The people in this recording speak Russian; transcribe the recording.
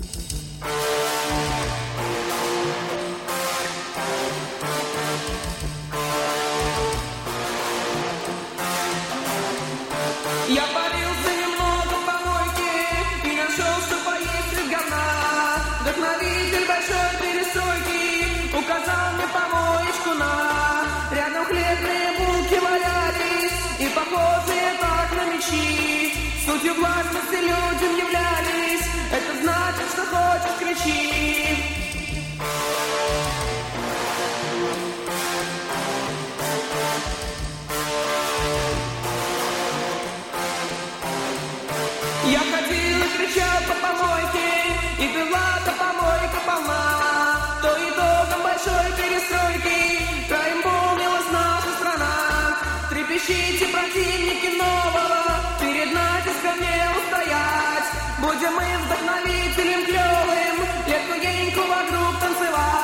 Я парился немного в помойке и нашел, что поесть из говна. Вдохновитель большой перестройки указал мне помоечку на. Рядом хлебные булки валялись и похожие так на мечи. Сутью властности людям являлись, это значит, что хочешь, кричи. Я ходил и кричал по помойке, и была-то помойка полна. То итогом большой перестройки проимполнилась наша страна. Трепещите, противники нового, перед натиском не устоять. Будем мы вдохновителем клевым, летку-еньку вокруг танцевать.